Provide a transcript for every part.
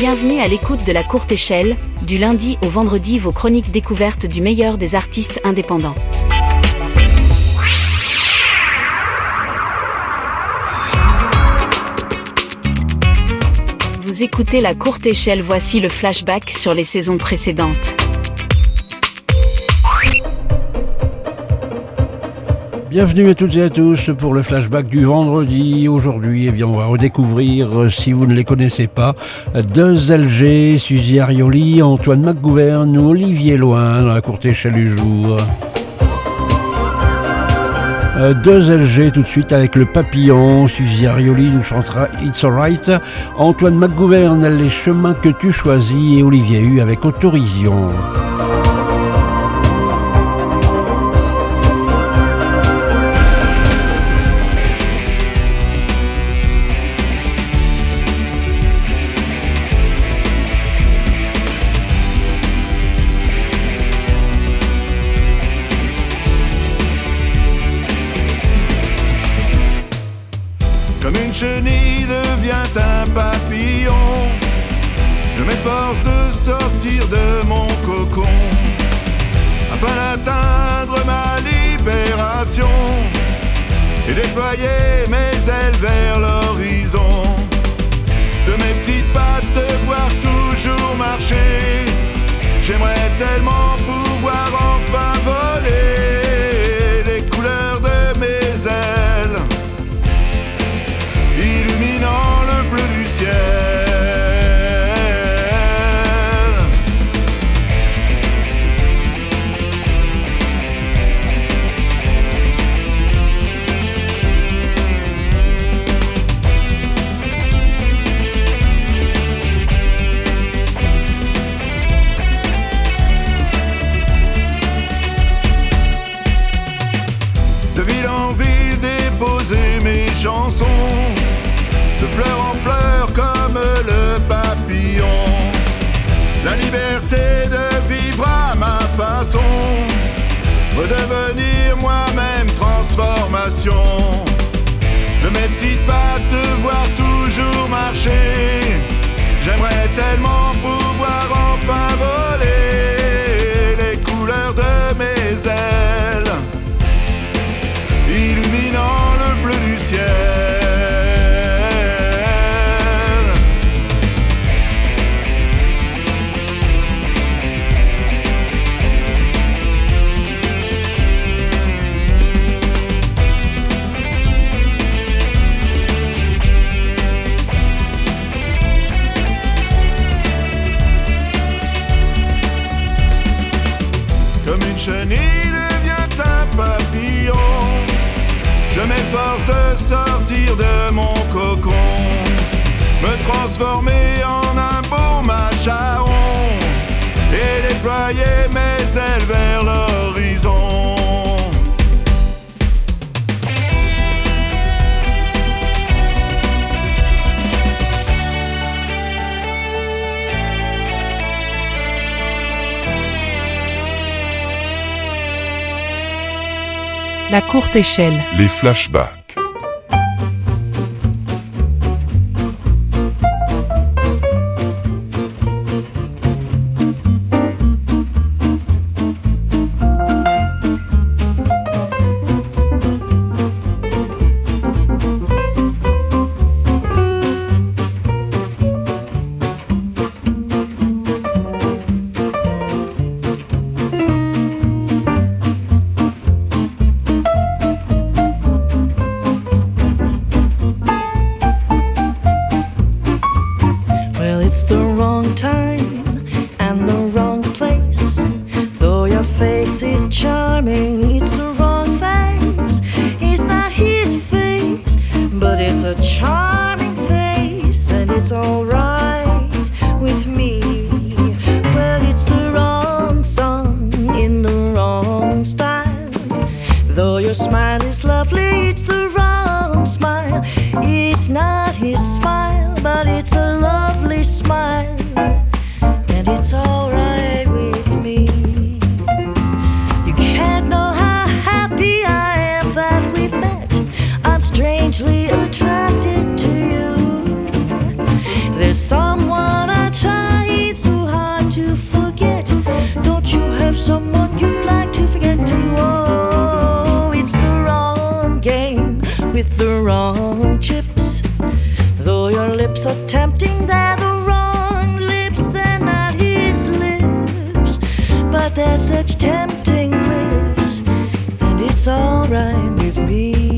Bienvenue à l'écoute de La Courte Échelle, du lundi au vendredi vos chroniques découvertes du meilleur des artistes indépendants. Vous écoutez La Courte Échelle, voici le flashback sur les saisons précédentes. Bienvenue à toutes et à tous pour le flashback du vendredi. Aujourd'hui, on va redécouvrir, si vous ne les connaissez pas, deux LG, Suzy Arioli, Antoine McGovern ou Olivier Loin dans La Courte Échelle du jour. Deux LG tout de suite avec le papillon. Suzy Arioli nous chantera It's Alright. Antoine McGovern, Les chemins que tu choisis, et Olivier Hu avec Autorisation. Comme une chenille devient un papillon, je m'efforce de sortir de mon cocon afin d'atteindre ma libération et déployer mes ailes vers l'horizon. De mes petites pattes devoir toujours marcher, j'aimerais tellement pouvoir enfin voler les couleurs de mes ailes, illuminant le bleu du ciel. De ville en ville déposer mes chansons, de fleur en fleur comme le papillon. La liberté de vivre à ma façon, redevenir moi-même, transformation. De mes petites pattes devoir toujours marcher, j'aimerais tellement pouvoir enfin voler les couleurs de mes ailes, illuminant le bleu du ciel. Comme une chenille devient un papillon, je m'efforce de sortir de mon cocon, me transformer en un beau macharon et déployer mes ailes vers l'horizon. La Courte Échelle. Les flashbacks. Strangely attracted to you. There's Your lips are tempting, they're the wrong lips, they're not his lips, but they're such tempting lips, and it's alright with me.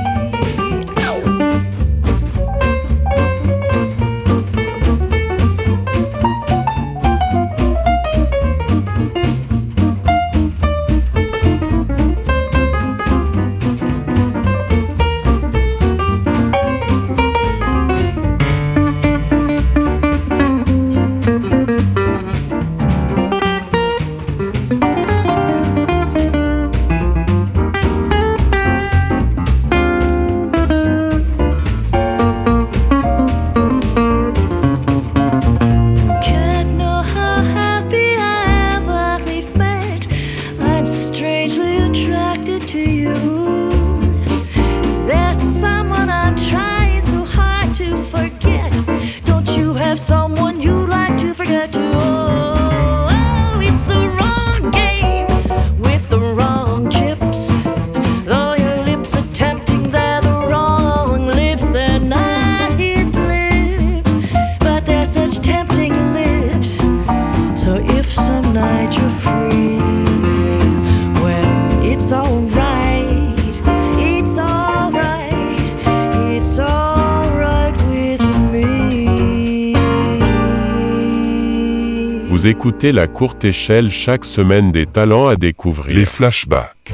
Vous écoutez La Courte Échelle, chaque semaine des talents à découvrir. Les flashbacks.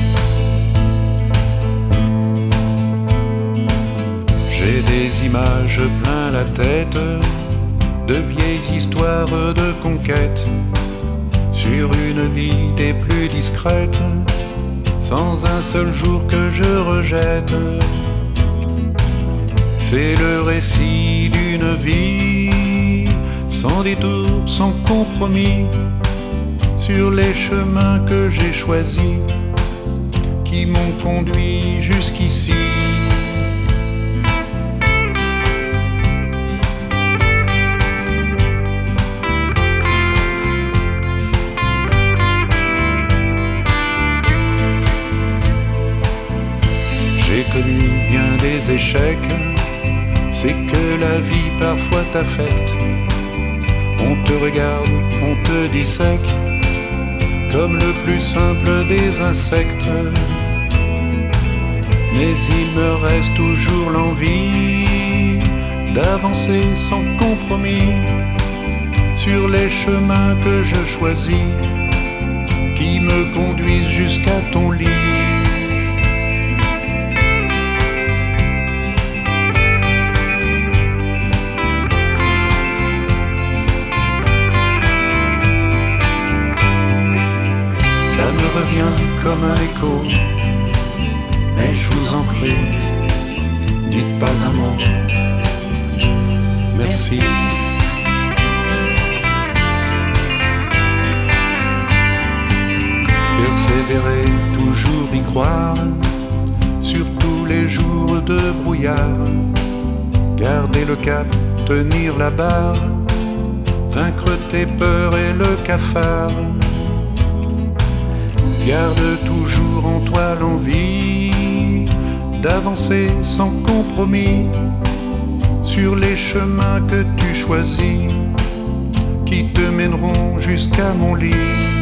J'ai des images plein la tête, de vieilles histoires de conquête, sur une vie des plus discrètes, sans un seul jour que je rejette. C'est le récit d'une vie, sans détour, sans compromis, sur les chemins que j'ai choisis, qui m'ont conduit jusqu'ici. J'ai connu bien des échecs, c'est que la vie parfois t'affecte. On te regarde, on te dissèque, comme le plus simple des insectes. Mais il me reste toujours l'envie d'avancer sans compromis, sur les chemins que je choisis, qui me conduisent jusqu'à ton lit. Ça me revient comme un écho, mais je vous en prie, dites pas un mot. Merci. Persévérer, toujours y croire, sur tous les jours de brouillard. Garder le cap, tenir la barre, vaincre tes peurs et le cafard. Garde toujours en toi l'envie d'avancer sans compromis, sur les chemins que tu choisis, qui te mèneront jusqu'à mon lit.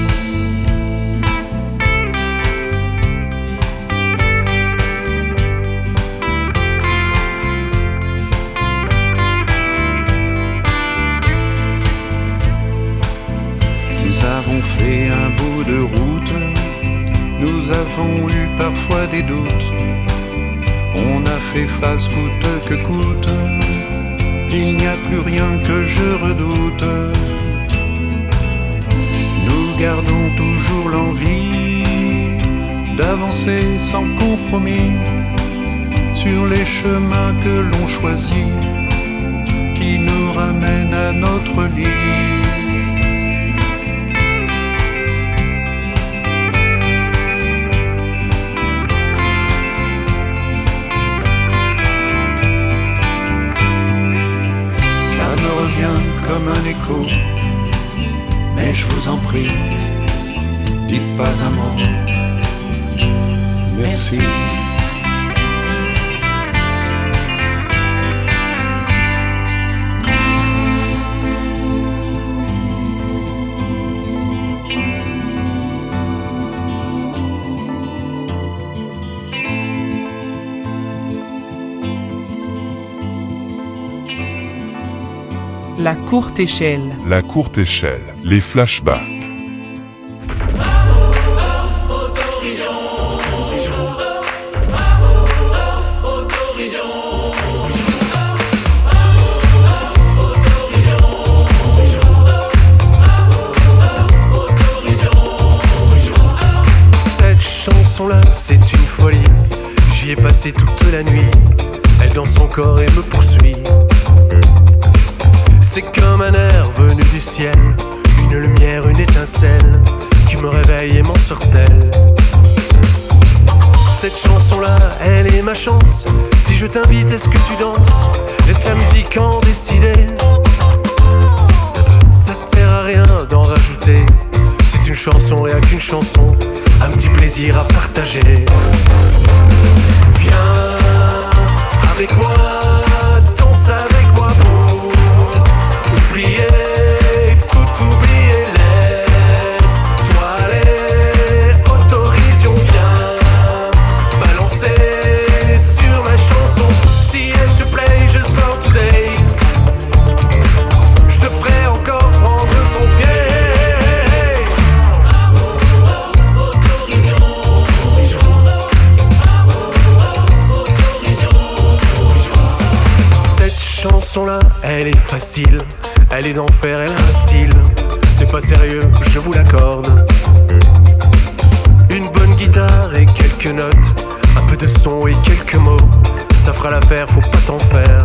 Nous avons fait un bout de route, nous avons eu parfois des doutes, on a fait face coûte que coûte, il n'y a plus rien que je redoute. Nous gardons toujours l'envie d'avancer sans compromis, sur les chemins que l'on choisit, qui nous ramènent à notre lit. Comme un écho, mais je vous en prie, dites pas un mot. Merci. La courte échelle. La courte échelle. Les flashbacks. Cette chanson-là, c'est une folie. J'y ai passé toute la nuit. Elle dans son corps et me poursuit. C'est comme un air venu du ciel, une lumière, une étincelle qui me réveille et m'ensorcelle. Cette chanson-là, elle est ma chance. Si je t'invite, est-ce que tu danses? Laisse la musique en décider. Ça sert à rien d'en rajouter. C'est une chanson et à qu'une chanson, un petit plaisir à partager. Viens avec moi, danse avec moi pour oublier, tout oublier. Laisse-toi aller, autorisons, viens balancer sur ma chanson. Si elle te plaît, just for today, je te ferai encore prendre ton pied. Chanson-là, elle est facile, elle est d'enfer, elle a un style. C'est pas sérieux, je vous l'accorde. Une bonne guitare et quelques notes, un peu de son et quelques mots, ça fera l'affaire, faut pas t'en faire.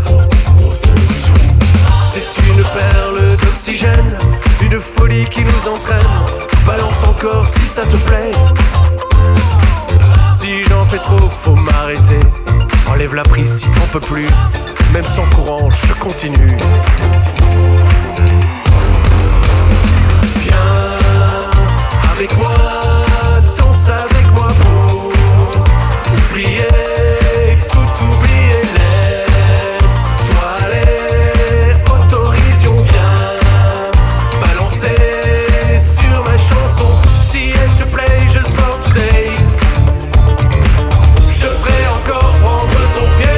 C'est une perle d'oxygène, une folie qui nous entraîne. Balance encore si ça te plaît. Si j'en fais trop, faut m'arrêter. Enlève la prise si t'en peux plus. Même sans courant, je continue. Viens avec moi, danse avec moi pour oublier, tout oublier. Laisse-toi aller, autorisons, viens balancer sur ma chanson. Si elle te plaît, just for today, je te ferai encore prendre ton pied.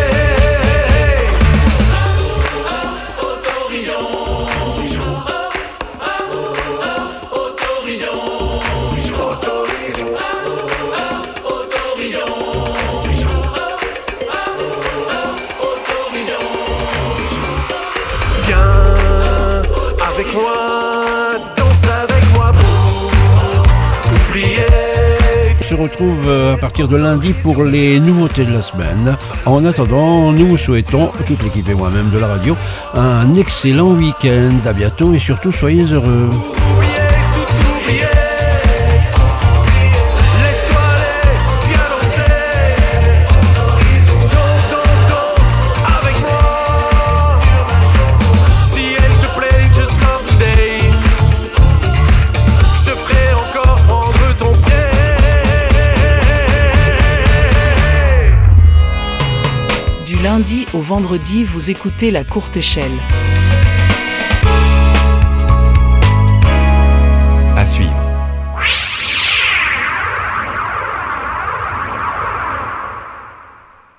Avec moi, danse avec moi pour oublier. On se retrouve à partir de lundi pour les nouveautés de la semaine. En attendant, nous vous souhaitons, toute l'équipe et moi-même de la radio, un excellent week-end. À bientôt et surtout soyez heureux. Du lundi au vendredi, vous écoutez La Courte Échelle.